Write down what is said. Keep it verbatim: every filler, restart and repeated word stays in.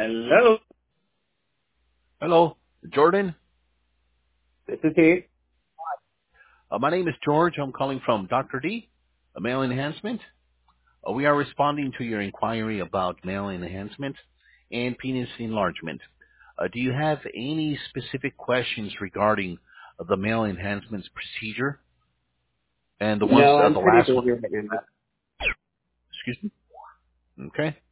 Hello, Hello, Jordan. this is he. Uh, my name is George. I'm calling from Doctor D, a male enhancement. Uh, we are responding to your inquiry about male enhancement and penis enlargement. Uh, do you have any specific questions regarding uh, the male enhancements procedure and the ones, No, uh, I'm the pretty last busy one? right now. Excuse me. Okay.